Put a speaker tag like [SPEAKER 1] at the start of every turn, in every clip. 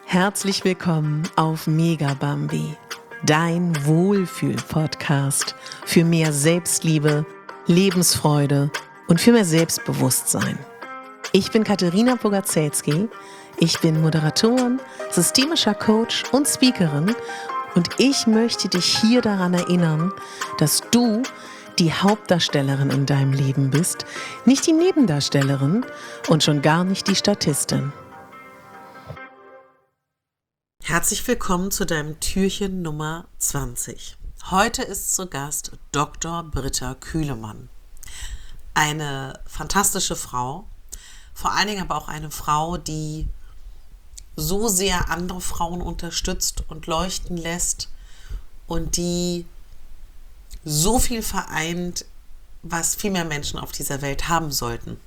[SPEAKER 1] Herzlich willkommen auf Megabambi, dein Wohlfühl-Podcast für mehr Selbstliebe, Lebensfreude und für mehr Selbstbewusstsein. Ich bin Katharina Bogaczewski, ich bin Moderatorin, systemischer Coach und Speakerin und ich möchte dich hier daran erinnern, dass du die Hauptdarstellerin in deinem Leben bist, nicht die Nebendarstellerin und schon gar nicht die Statistin. Herzlich willkommen zu deinem Türchen Nummer 20. Heute ist zu Gast Dr. Britta Kühlemann. Eine fantastische Frau, vor allen Dingen aber auch eine Frau, die so sehr andere Frauen unterstützt und leuchten lässt und die so viel vereint, was viel mehr Menschen auf dieser Welt haben sollten.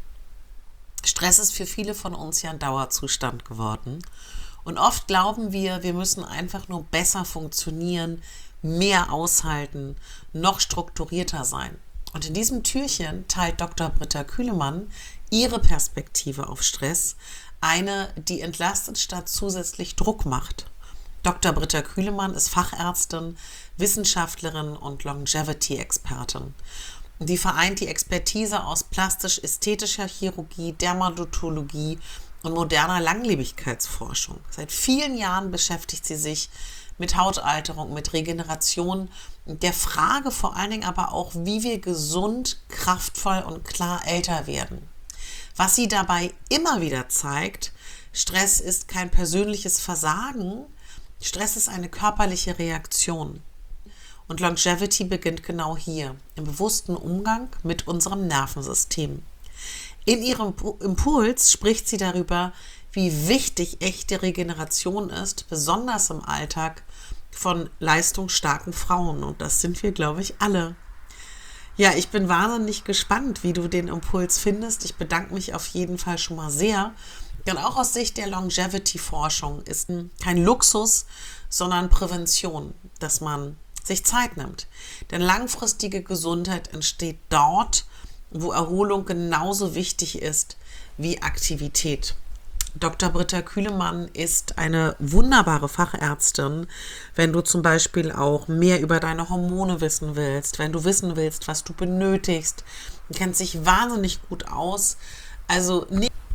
[SPEAKER 1] Stress ist für viele von uns ja ein Dauerzustand geworden. Und oft glauben wir müssen einfach nur besser funktionieren, mehr aushalten, noch strukturierter sein. Und in diesem Türchen teilt Dr. Britta Kühlemann ihre Perspektive auf Stress, eine, die entlastet statt zusätzlich Druck macht. Dr. Britta Kühlemann ist Fachärztin, Wissenschaftlerin und Longevity-Expertin. Die vereint die Expertise aus plastisch-ästhetischer Chirurgie, Dermatologie und moderner Langlebigkeitsforschung. Seit vielen Jahren beschäftigt sie sich mit Hautalterung, mit Regeneration, der Frage vor allen Dingen aber auch, wie wir gesund, kraftvoll und klar älter werden. Was sie dabei immer wieder zeigt, Stress ist kein persönliches Versagen, Stress ist eine körperliche Reaktion. Und Longevity beginnt genau hier, im bewussten Umgang mit unserem Nervensystem. In ihrem Impuls spricht sie darüber, wie wichtig echte Regeneration ist, besonders im Alltag von leistungsstarken Frauen. Und das sind wir, glaube ich, alle. Ja, ich bin wahnsinnig gespannt, wie du den Impuls findest. Ich bedanke mich auf jeden Fall schon mal sehr. Denn auch aus Sicht der Longevity-Forschung ist kein Luxus, sondern Prävention, dass man sich Zeit nimmt. Denn langfristige Gesundheit entsteht dort, wo Erholung genauso wichtig ist wie Aktivität. Dr. Britta Kühlemann ist eine wunderbare Fachärztin, wenn du zum Beispiel auch mehr über deine Hormone wissen willst, wenn du wissen willst, was du benötigst. Du kennt sich wahnsinnig gut aus. Also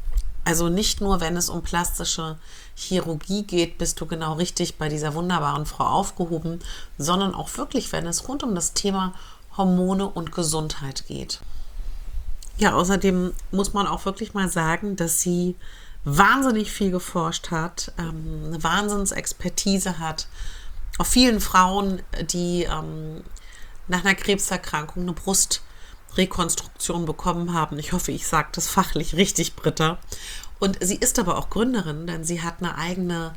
[SPEAKER 1] nicht nur, wenn es um plastische Chirurgie geht, bist du genau richtig bei dieser wunderbaren Frau aufgehoben, sondern auch wirklich, wenn es rund um das Thema Hormone und Gesundheit geht. Ja, außerdem muss man auch wirklich mal sagen, dass sie wahnsinnig viel geforscht hat, eine Wahnsinnsexpertise hat. Auf vielen Frauen, die nach einer Krebserkrankung eine Brustrekonstruktion bekommen haben. Ich hoffe, ich sage das fachlich richtig, Britta. Und sie ist aber auch Gründerin, denn sie hat eine eigene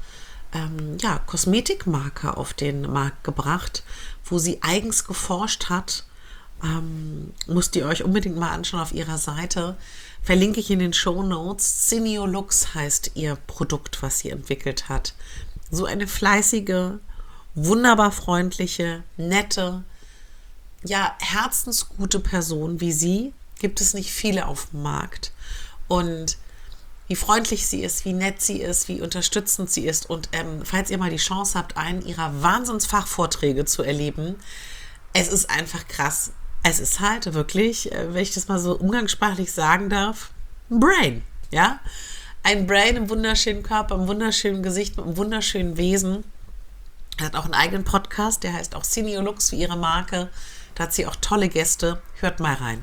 [SPEAKER 1] Kosmetikmarke auf den Markt gebracht, wo sie eigens geforscht hat. Müsst ihr euch unbedingt mal anschauen auf ihrer Seite. Verlinke ich in den Shownotes. Cineolux heißt ihr Produkt, was sie entwickelt hat. So eine fleißige, wunderbar freundliche, nette, herzensgute Person wie sie gibt es nicht viele auf dem Markt. Und wie freundlich sie ist, wie nett sie ist, wie unterstützend sie ist. Und falls ihr mal die Chance habt, einen ihrer Wahnsinnsfachvorträge zu erleben, es ist einfach krass. Es ist halt wirklich, wenn ich das mal so umgangssprachlich sagen darf, ein Brain, ja? Ein Brain im wunderschönen Körper, im wunderschönen Gesicht, mit einem wunderschönen Wesen. Er hat auch einen eigenen Podcast, der heißt auch Cineolux wie ihre Marke. Da hat sie auch tolle Gäste. Hört mal rein.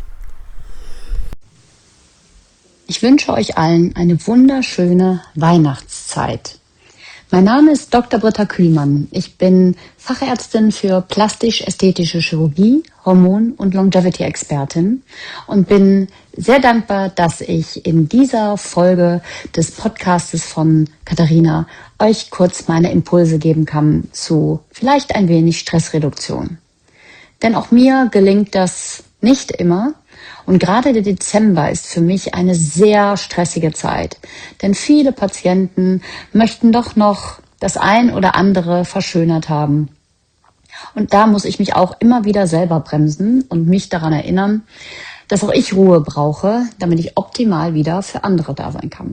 [SPEAKER 2] Ich wünsche euch allen eine wunderschöne Weihnachtszeit. Mein Name ist Dr. Britta Kühlemann. Ich bin Fachärztin für plastisch-ästhetische Chirurgie, Hormon- und Longevity-Expertin und bin sehr dankbar, dass ich in dieser Folge des Podcastes von Katharina euch kurz meine Impulse geben kann zu vielleicht ein wenig Stressreduktion. Denn auch mir gelingt das nicht immer. Und gerade der Dezember ist für mich eine sehr stressige Zeit, denn viele Patienten möchten doch noch das ein oder andere verschönert haben. Und da muss ich mich auch immer wieder selber bremsen und mich daran erinnern, dass auch ich Ruhe brauche, damit ich optimal wieder für andere da sein kann.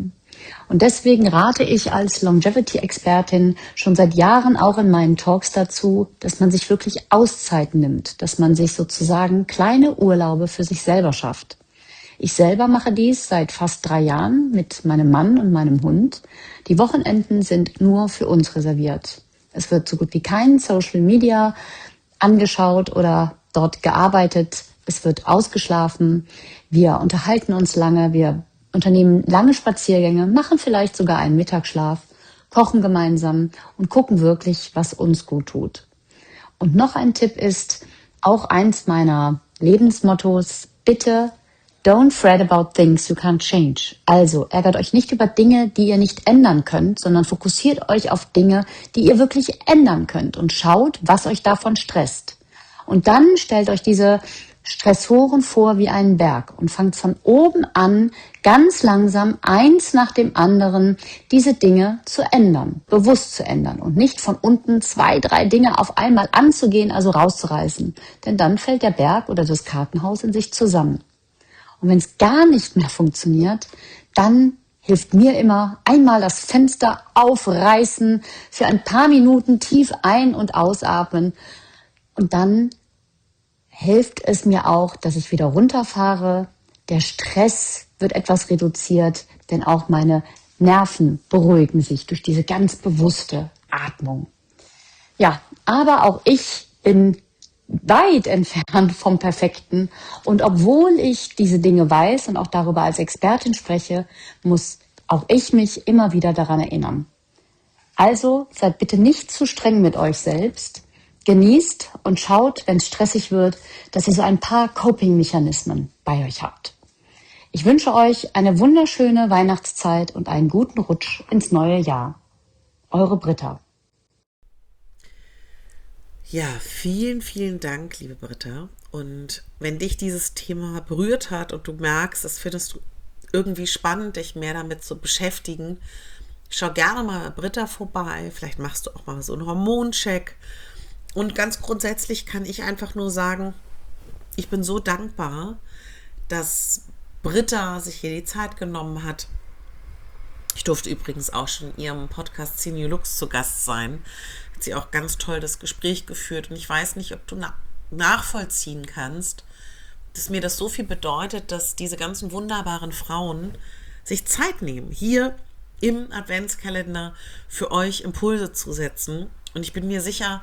[SPEAKER 2] Und deswegen rate ich als Longevity-Expertin schon seit Jahren auch in meinen Talks dazu, dass man sich wirklich Auszeiten nimmt, dass man sich sozusagen kleine Urlaube für sich selber schafft. Ich selber mache dies seit fast 3 Jahren mit meinem Mann und meinem Hund. Die Wochenenden sind nur für uns reserviert. Es wird so gut wie kein Social Media angeschaut oder dort gearbeitet. Es wird ausgeschlafen. Wir unterhalten uns lange. Wir unternehmen lange Spaziergänge, machen vielleicht sogar einen Mittagsschlaf, kochen gemeinsam und gucken wirklich, was uns gut tut. Und noch ein Tipp ist, auch eins meiner Lebensmottos, bitte don't fret about things you can't change. Also ärgert euch nicht über Dinge, die ihr nicht ändern könnt, sondern fokussiert euch auf Dinge, die ihr wirklich ändern könnt und schaut, was euch davon stresst. Und dann stellt euch diese Stressoren vor wie einen Berg und fangt von oben an, ganz langsam eins nach dem anderen diese Dinge zu ändern, bewusst zu ändern und nicht von unten 2, 3 Dinge auf einmal anzugehen, also rauszureißen. Denn dann fällt der Berg oder das Kartenhaus in sich zusammen. Und wenn es gar nicht mehr funktioniert, dann hilft mir immer einmal das Fenster aufreißen, für ein paar Minuten tief ein- und ausatmen und dann hilft es mir auch, dass ich wieder runterfahre. Der Stress wird etwas reduziert, denn auch meine Nerven beruhigen sich durch diese ganz bewusste Atmung. Ja, aber auch ich bin weit entfernt vom Perfekten. Und obwohl ich diese Dinge weiß und auch darüber als Expertin spreche, muss auch ich mich immer wieder daran erinnern. Also seid bitte nicht zu streng mit euch selbst. Genießt und schaut, wenn es stressig wird, dass ihr so ein paar Coping-Mechanismen bei euch habt. Ich wünsche euch eine wunderschöne Weihnachtszeit und einen guten Rutsch ins neue Jahr. Eure Britta.
[SPEAKER 1] Ja, vielen, vielen Dank, liebe Britta. Und wenn dich dieses Thema berührt hat und du merkst, das findest du irgendwie spannend, dich mehr damit zu beschäftigen, schau gerne mal bei Britta vorbei. Vielleicht machst du auch mal so einen Hormoncheck. Und ganz grundsätzlich kann ich einfach nur sagen, ich bin so dankbar, dass Britta sich hier die Zeit genommen hat. Ich durfte übrigens auch schon in ihrem Podcast Senior Lux zu Gast sein. Hat sie auch ganz toll das Gespräch geführt. Und ich weiß nicht, ob du nachvollziehen kannst, dass mir das so viel bedeutet, dass diese ganzen wunderbaren Frauen sich Zeit nehmen, hier im Adventskalender für euch Impulse zu setzen. Und ich bin mir sicher,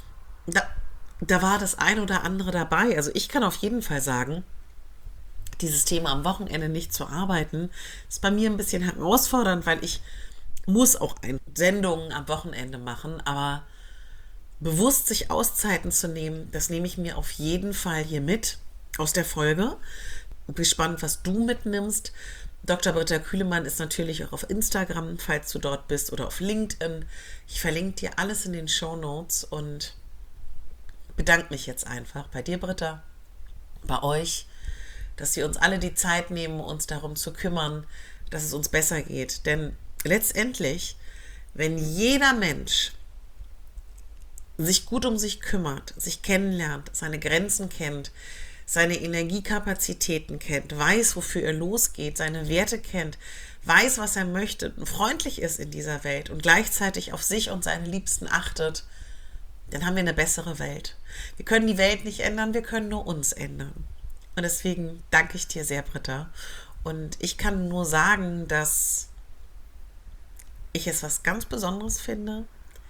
[SPEAKER 1] da war das ein oder andere dabei. Also ich kann auf jeden Fall sagen, dieses Thema am Wochenende nicht zu arbeiten, ist bei mir ein bisschen herausfordernd, weil ich muss auch Sendungen am Wochenende machen, aber bewusst sich Auszeiten zu nehmen, das nehme ich mir auf jeden Fall hier mit aus der Folge. Ich bin gespannt, was du mitnimmst. Dr. Britta Kühlemann ist natürlich auch auf Instagram, falls du dort bist, oder auf LinkedIn. Ich verlinke dir alles in den Shownotes und bedanke mich jetzt einfach bei dir, Britta, bei euch, dass wir uns alle die Zeit nehmen, uns darum zu kümmern, dass es uns besser geht. Denn letztendlich, wenn jeder Mensch sich gut um sich kümmert, sich kennenlernt, seine Grenzen kennt, seine Energiekapazitäten kennt, weiß, wofür er losgeht, seine Werte kennt, weiß, was er möchte, freundlich ist in dieser Welt und gleichzeitig auf sich und seine Liebsten achtet, dann haben wir eine bessere Welt. Wir können die Welt nicht ändern, wir können nur uns ändern. Und deswegen danke ich dir sehr, Britta. Und ich kann nur sagen, dass ich es was ganz Besonderes finde,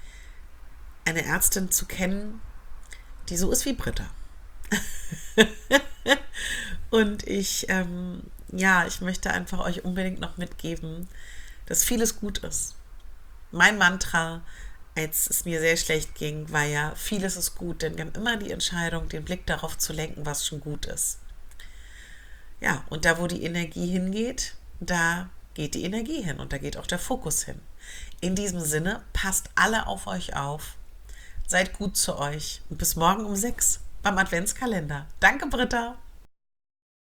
[SPEAKER 1] eine Ärztin zu kennen, die so ist wie Britta. Und ich möchte einfach euch unbedingt noch mitgeben, dass vieles gut ist. Mein Mantra, als es mir sehr schlecht ging, war ja, vieles ist gut, denn wir haben immer die Entscheidung, den Blick darauf zu lenken, was schon gut ist. Ja, und da, wo die Energie hingeht, da geht die Energie hin und da geht auch der Fokus hin. In diesem Sinne, passt alle auf euch auf, seid gut zu euch und bis morgen um 6 beim Adventskalender. Danke, Britta!